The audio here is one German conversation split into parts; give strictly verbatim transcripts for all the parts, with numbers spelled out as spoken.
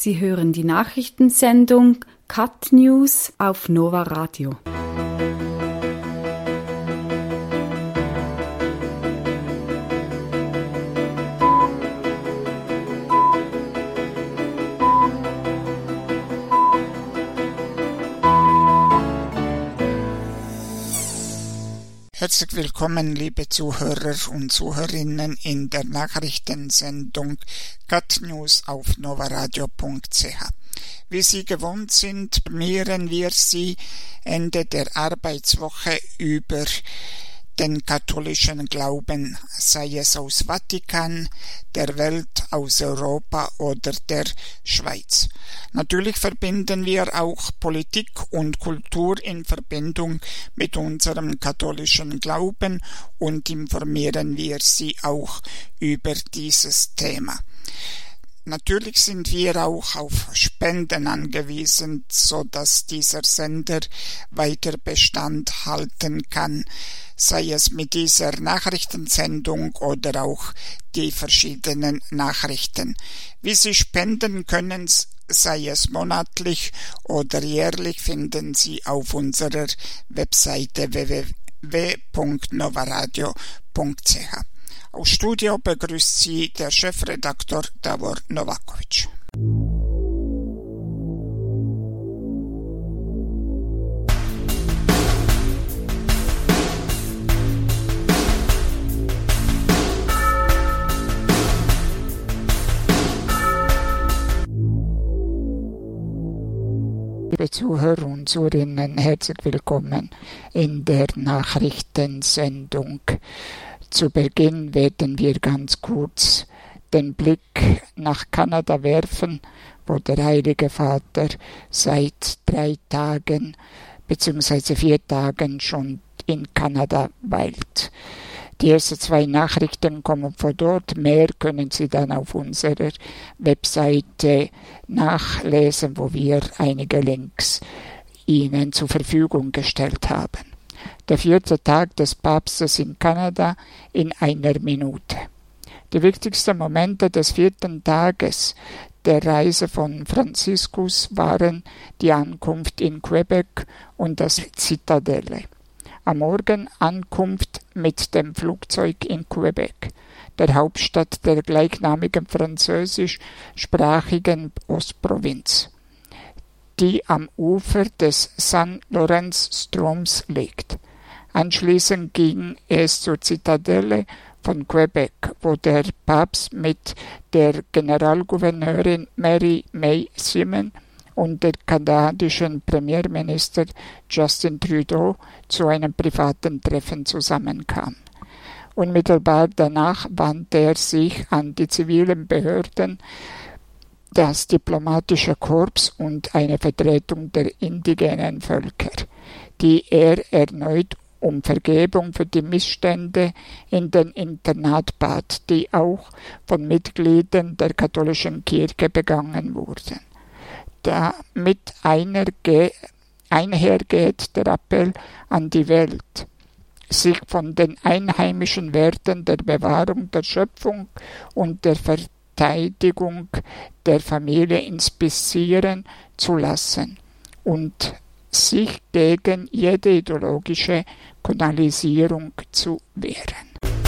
Sie hören die Nachrichtensendung Cut News auf Nova Radio. Herzlich willkommen, liebe Zuhörer und Zuhörerinnen, in der Nachrichtensendung Cut News auf novaradio punkt c h. Wie Sie gewohnt sind, informieren wir Sie Ende der Arbeitswoche über den katholischen Glauben, sei es aus Vatikan, der Welt, aus Europa oder der Schweiz. Natürlich verbinden wir auch Politik und Kultur in Verbindung mit unserem katholischen Glauben und informieren wir Sie auch über dieses Thema. Natürlich sind wir auch auf Spenden angewiesen, so dass dieser Sender weiter Bestand halten kann, sei es mit dieser Nachrichtensendung oder auch die verschiedenen Nachrichten. Wie Sie spenden können, sei es monatlich oder jährlich, finden Sie auf unserer Webseite w w w punkt novaradio punkt c h. Aus Studio begrüßt Sie der Chefredaktor Davor Novakovic. Liebe Zuhörer und Zuhörerinnen, herzlich willkommen in der Nachrichtensendung. Zu Beginn werden wir ganz kurz den Blick nach Kanada werfen, wo der Heilige Vater seit drei Tagen bzw. vier Tagen schon in Kanada weilt. Die ersten zwei Nachrichten kommen von dort. Mehr können Sie dann auf unserer Webseite nachlesen, wo wir einige Links Ihnen zur Verfügung gestellt haben. Der vierte Tag des Papstes in Kanada in einer Minute. Die wichtigsten Momente des vierten Tages der Reise von Franziskus waren die Ankunft in Quebec und das Zitadelle. Am Morgen Ankunft mit dem Flugzeug in Quebec, der Hauptstadt der gleichnamigen französischsprachigen Ostprovinz, die am Ufer des Saint Lawrence-Stroms liegt. Anschließend ging es zur Zitadelle von Quebec, wo der Papst mit der Generalgouverneurin Mary May Simon und der kanadischen Premierminister Justin Trudeau zu einem privaten Treffen zusammenkam. Unmittelbar danach wandte er sich an die zivilen Behörden, das diplomatische Korps und eine Vertretung der indigenen Völker, die er erneut um Vergebung für die Missstände in den Internat bat, die auch von Mitgliedern der katholischen Kirche begangen wurden. Damit einherge- einhergeht der Appell an die Welt, sich von den einheimischen Werten der Bewahrung der Schöpfung und der Verteidigung der Familie inspirieren zu lassen und sich gegen jede ideologische Kanalisierung zu wehren.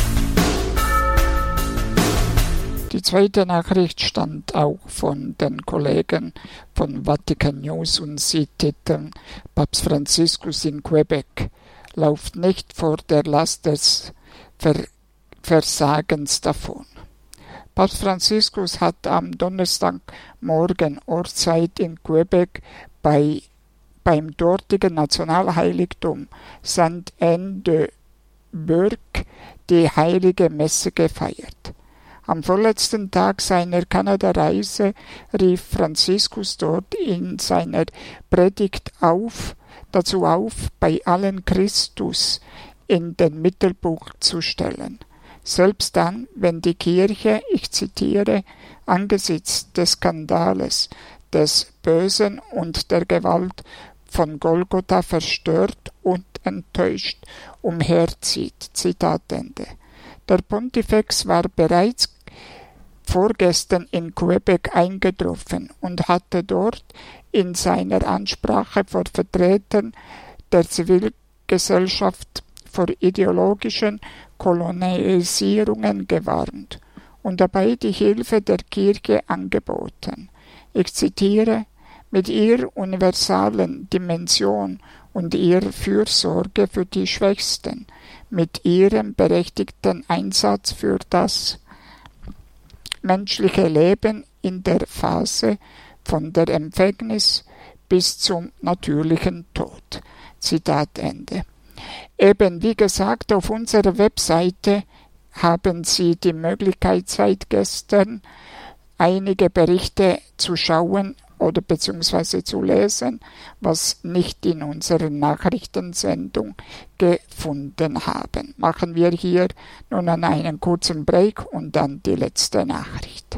Die zweite Nachricht stammt auch von den Kollegen von Vatikan News und sie titeln: Papst Franziskus in Quebec lauft nicht vor der Last des Ver- Versagens davon. Papst Franziskus hat am Donnerstagmorgen Ortszeit in Quebec bei beim dortigen Nationalheiligtum Saint-Anne-de-Bourg die Heilige Messe gefeiert. Am vorletzten Tag seiner Kanada-Reise rief Franziskus dort in seiner Predigt auf, dazu auf, bei allen Christus in den Mittelpunkt zu stellen. Selbst dann, wenn die Kirche, ich zitiere, angesichts des Skandales, des Bösen und der Gewalt von Golgotha verstört und enttäuscht umherzieht. Zitat Ende. Der Pontifex war bereits vorgestern in Quebec eingetroffen und hatte dort in seiner Ansprache vor Vertretern der Zivilgesellschaft vor ideologischen Kolonialisierungen gewarnt und dabei die Hilfe der Kirche angeboten. Ich zitiere: Mit ihrer universalen Dimension und ihrer Fürsorge für die Schwächsten, mit ihrem berechtigten Einsatz für das menschliche Leben in der Phase von der Empfängnis bis zum natürlichen Tod. Zitat Ende. Eben wie gesagt, auf unserer Webseite haben Sie die Möglichkeit, seit gestern einige Berichte zu schauen oder beziehungsweise zu lesen, was nicht in unserer Nachrichtensendung gefunden haben. Machen wir hier nun einen kurzen Break und dann die letzte Nachricht.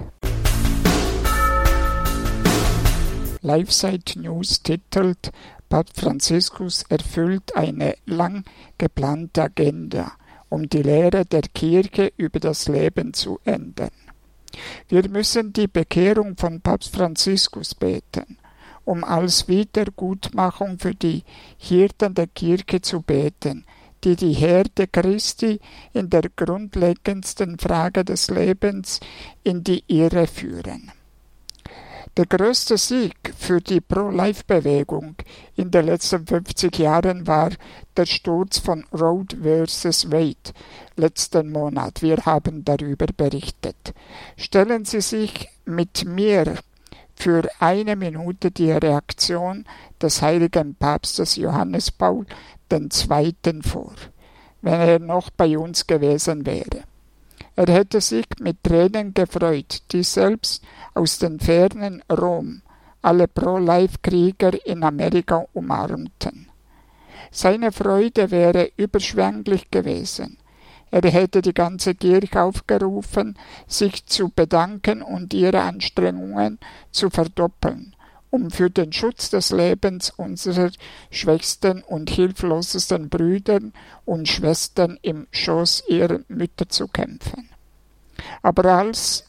LifeSite News titelt: Papst Franziskus erfüllt eine lang geplante Agenda, um die Lehre der Kirche über das Leben zu ändern. Wir müssen die Bekehrung von Papst Franziskus beten, um als Wiedergutmachung für die Hirten der Kirche zu beten, die die Herde Christi in der grundlegendsten Frage des Lebens in die Irre führen. Der größte Sieg für die Pro-Life-Bewegung in den letzten fünfzig Jahren war der Sturz von Roe versus Wade letzten Monat. Wir haben darüber berichtet. Stellen Sie sich mit mir für eine Minute die Reaktion des heiligen Papstes Johannes Paul der Zweite vor, wenn er noch bei uns gewesen wäre. Er hätte sich mit Tränen gefreut, die selbst aus dem fernen Rom alle Pro-Life-Krieger in Amerika umarmten. Seine Freude wäre überschwänglich gewesen. Er hätte die ganze Kirche aufgerufen, sich zu bedanken und ihre Anstrengungen zu verdoppeln, um für den Schutz des Lebens unserer schwächsten und hilflosesten Brüder und Schwestern im Schoß ihrer Mütter zu kämpfen. Aber als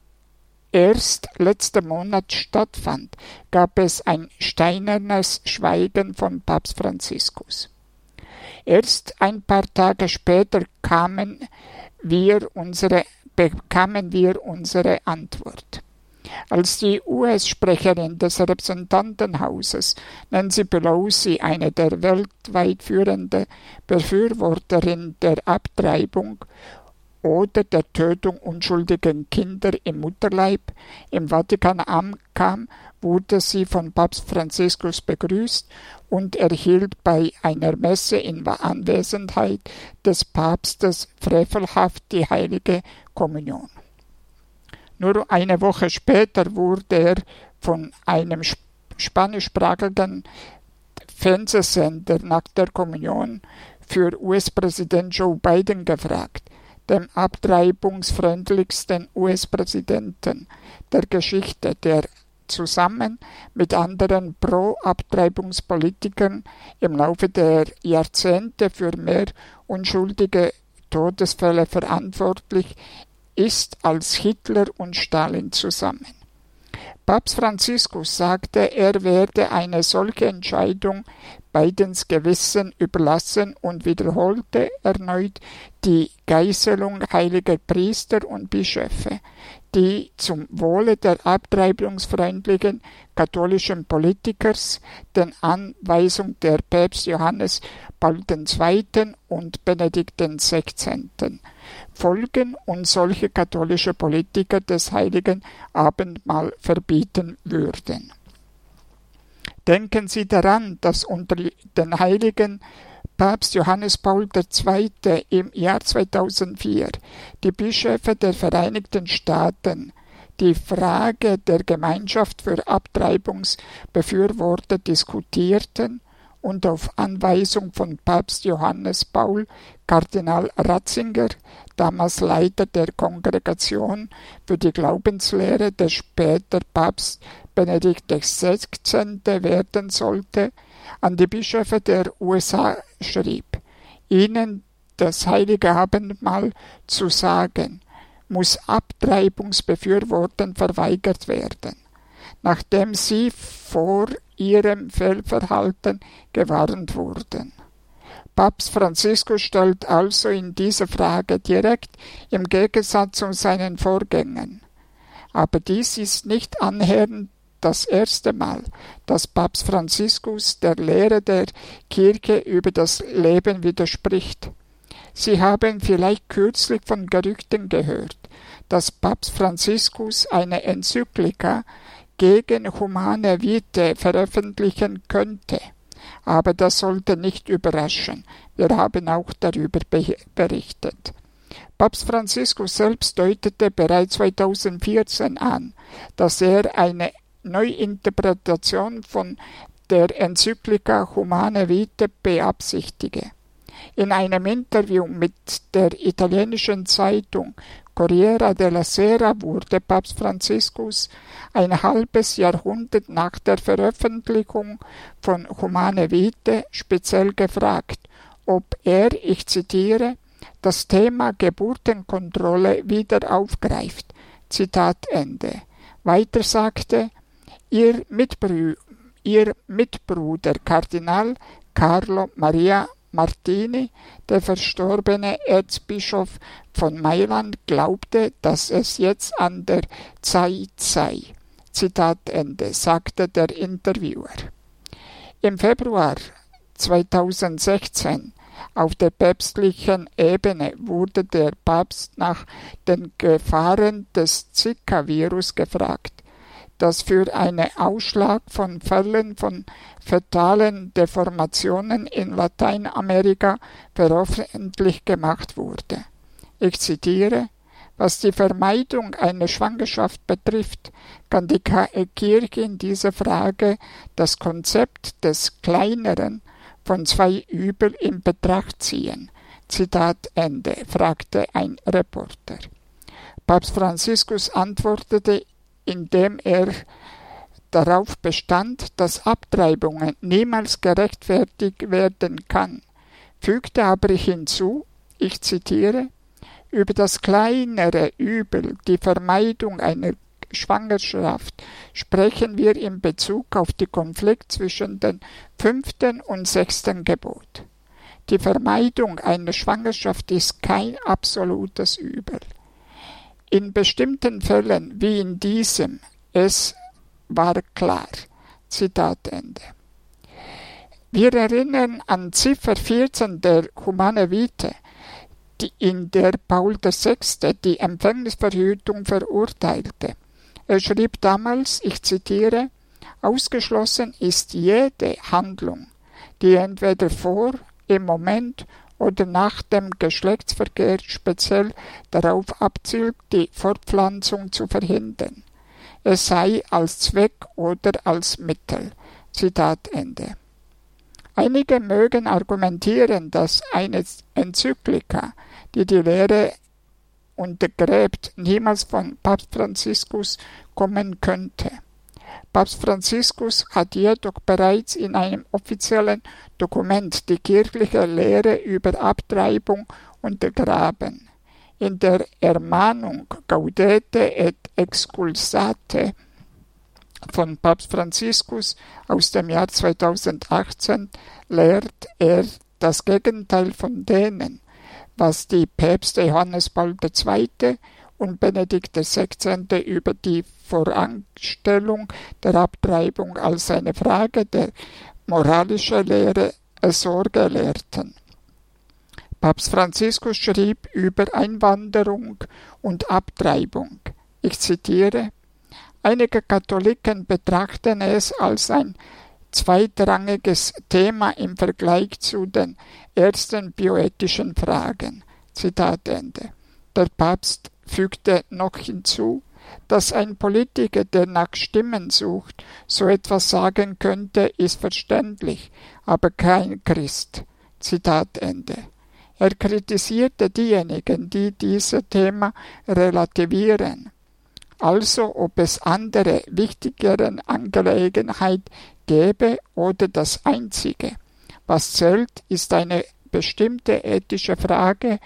erst letzten Monat stattfand, gab es ein steinernes Schweigen von Papst Franziskus. Erst ein paar Tage später kamen wir unsere, bekamen wir unsere Antwort. Als die U S-Sprecherin des Repräsentantenhauses, Nancy Pelosi, eine der weltweit führenden Befürworterinnen der Abtreibung oder der Tötung unschuldiger Kinder im Mutterleib, im Vatikan ankam, wurde sie von Papst Franziskus begrüßt und erhielt bei einer Messe in Anwesenheit des Papstes frevelhaft die heilige Kommunion. Nur eine Woche später wurde er von einem spanischsprachigen Fernsehsender nach der Kommunion für U S-Präsident Joe Biden gefragt, dem abtreibungsfreundlichsten U S-Präsidenten der Geschichte, der zusammen mit anderen Pro-Abtreibungspolitikern im Laufe der Jahrzehnte für mehr unschuldige Todesfälle verantwortlich ist als Hitler und Stalin zusammen. Papst Franziskus sagte, er werde eine solche Entscheidung Bidens Gewissen überlassen und wiederholte erneut die Geißelung heiliger Priester und Bischöfe, die zum Wohle der abtreibungsfreundlichen katholischen Politikers den Anweisungen der Päpste Johannes Paul der Zweite und Benedikt der Sechzehnte folgen und solche katholische Politiker des heiligen Abendmahl verbieten würden. Denken Sie daran, dass unter den heiligen Papst Johannes Paul der Zweite im Jahr zweitausendvier die Bischöfe der Vereinigten Staaten die Frage der Gemeinschaft für Abtreibungsbefürworter diskutierten und auf Anweisung von Papst Johannes Paul Kardinal Ratzinger, damals Leiter der Kongregation für die Glaubenslehre, der später Papst Benedikt der Sechzehnte werden sollte, an die Bischöfe der U S A schrieb, ihnen das heilige Abendmahl zu sagen, muss Abtreibungsbefürwortern verweigert werden, nachdem sie vor ihrem Fehlverhalten gewarnt wurden. Papst Franziskus stellt also in dieser Frage direkt im Gegensatz zu seinen Vorgängern. Aber dies ist nicht annähernd das erste Mal, dass Papst Franziskus der Lehre der Kirche über das Leben widerspricht. Sie haben vielleicht kürzlich von Gerüchten gehört, dass Papst Franziskus eine Enzyklika gegen humane Vitae veröffentlichen könnte. Aber das sollte nicht überraschen. Wir haben auch darüber berichtet. Papst Franziskus selbst deutete bereits zweitausendvierzehn an, dass er eine Neuinterpretation von der Enzyklika Humane Vitae beabsichtige. In einem Interview mit der italienischen Zeitung Corriere della Sera wurde Papst Franziskus ein halbes Jahrhundert nach der Veröffentlichung von Humane Vitae speziell gefragt, ob er, ich zitiere, das Thema Geburtenkontrolle wieder aufgreift. Zitat Ende. Weiter sagte, ihr, Mitbrü ihr Mitbruder Kardinal Carlo Maria Martini, der verstorbene Erzbischof von Mailand, glaubte, dass es jetzt an der Zeit sei. Zitat Ende, sagte der Interviewer. Im Februar zweitausendsechzehn auf der päpstlichen Ebene wurde der Papst nach den Gefahren des Zika-Virus gefragt, das für einen Ausschlag von Fällen von fetalen Deformationen in Lateinamerika veröffentlicht gemacht wurde. Ich zitiere, was die Vermeidung einer Schwangerschaft betrifft, kann die Kirche in dieser Frage das Konzept des Kleineren von zwei Übel in Betracht ziehen. Zitat Ende, fragte ein Reporter. Papst Franziskus antwortete, indem er darauf bestand, dass Abtreibungen niemals gerechtfertigt werden kann, fügte aber hinzu, ich zitiere, über das kleinere Übel, die Vermeidung einer Schwangerschaft, sprechen wir in Bezug auf den Konflikt zwischen dem fünften und sechsten Gebot. Die Vermeidung einer Schwangerschaft ist kein absolutes Übel. In bestimmten Fällen, wie in diesem, es war klar. Zitat Ende. Wir erinnern an Ziffer vierzehn der Humane Vitae, die in der Paul der Sechste die Empfängnisverhütung verurteilte. Er schrieb damals, ich zitiere, ausgeschlossen ist jede Handlung, die entweder vor, im Moment oder nach dem Geschlechtsverkehr speziell darauf abzielt, die Fortpflanzung zu verhindern. Es sei als Zweck oder als Mittel. Zitat Ende. Einige mögen argumentieren, dass eine Enzyklika, die die Lehre untergräbt, niemals von Papst Franziskus kommen könnte. Papst Franziskus hat jedoch bereits in einem offiziellen Dokument die kirchliche Lehre über Abtreibung untergraben. In der Ermahnung Gaudete et Exculsate von Papst Franziskus aus dem Jahr zweitausendachtzehn lehrt er das Gegenteil von denen, was die Päpste Johannes Paul der Zweite und Benedikt der Sechzehnte über die Voranstellung der Abtreibung als eine Frage der moralischen Lehre Sorge lehrten. Papst Franziskus schrieb über Einwanderung und Abtreibung. Ich zitiere, einige Katholiken betrachten es als ein zweitrangiges Thema im Vergleich zu den ersten bioethischen Fragen. Zitat Ende. Der Papst fügte noch hinzu, dass ein Politiker, der nach Stimmen sucht, so etwas sagen könnte, ist verständlich, aber kein Christ. Zitat Ende. Er kritisierte diejenigen, die dieses Thema relativieren. Also ob es andere, wichtigeren Angelegenheiten gäbe oder das Einzige. Was zählt, ist eine bestimmte ethische Frage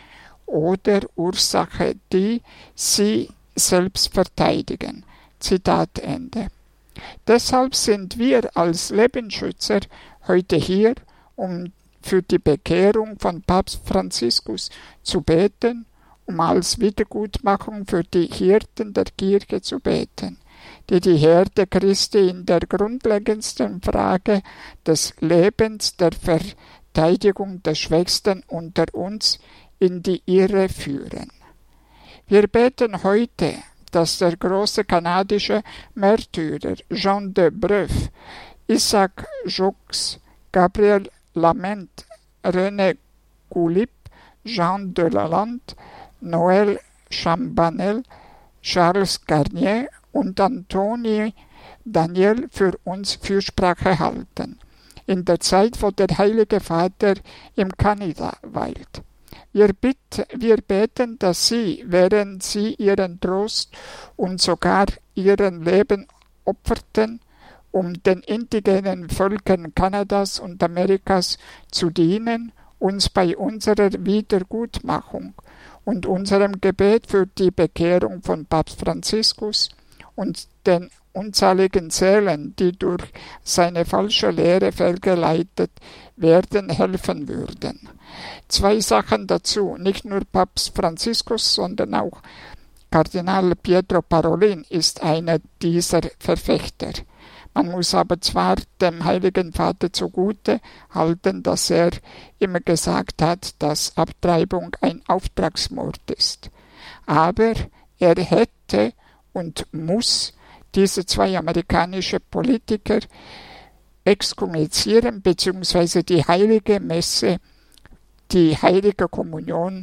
oder Ursache, die sie selbst verteidigen. Zitat Ende. Deshalb sind wir als Lebensschützer heute hier, um für die Bekehrung von Papst Franziskus zu beten, um als Wiedergutmachung für die Hirten der Kirche zu beten, die die Herde Christi in der grundlegendsten Frage des Lebens, der Verteidigung der Schwächsten unter uns in die Irre führen. Wir beten heute, dass der große kanadische Märtyrer Jean de Breuf, Isaac Jogues, Gabriel Lament, René Goulip, Jean de Lalande, Noël Chambanel, Charles Garnier und Anthony Daniel für uns Fürsprache halten, in der Zeit, wo der Heilige Vater im Kanada weilt. Wir, bitt, wir beten, dass Sie, während Sie Ihren Trost und sogar Ihren Leben opferten, um den indigenen Völkern Kanadas und Amerikas zu dienen, uns bei unserer Wiedergutmachung und unserem Gebet für die Bekehrung von Papst Franziskus und den unzähligen Seelen, die durch seine falsche Lehre fehlgeleitet werden, helfen würden. Zwei Sachen dazu, nicht nur Papst Franziskus, sondern auch Kardinal Pietro Parolin ist einer dieser Verfechter. Man muss aber zwar dem Heiligen Vater zugute halten, dass er immer gesagt hat, dass Abtreibung ein Auftragsmord ist. Aber er hätte und muss diese zwei amerikanische Politiker exkommunizieren bzw. die Heilige Messe, die Heilige Kommunion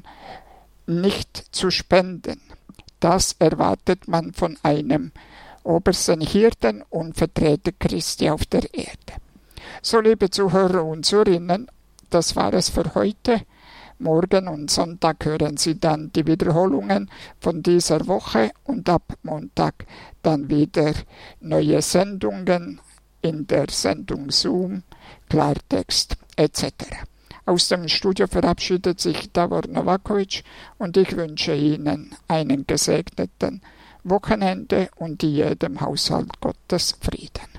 nicht zu spenden. Das erwartet man von einem obersten Hirten und Vertreter Christi auf der Erde. So, liebe Zuhörer und Zuhörerinnen, das war es für heute. Morgen und Sonntag hören Sie dann die Wiederholungen von dieser Woche und ab Montag dann wieder neue Sendungen in der Sendung Zoom, Klartext et cetera. Aus dem Studio verabschiedet sich Davor Novakovic und ich wünsche Ihnen einen gesegneten Wochenende und jedem Haushalt Gottes Frieden.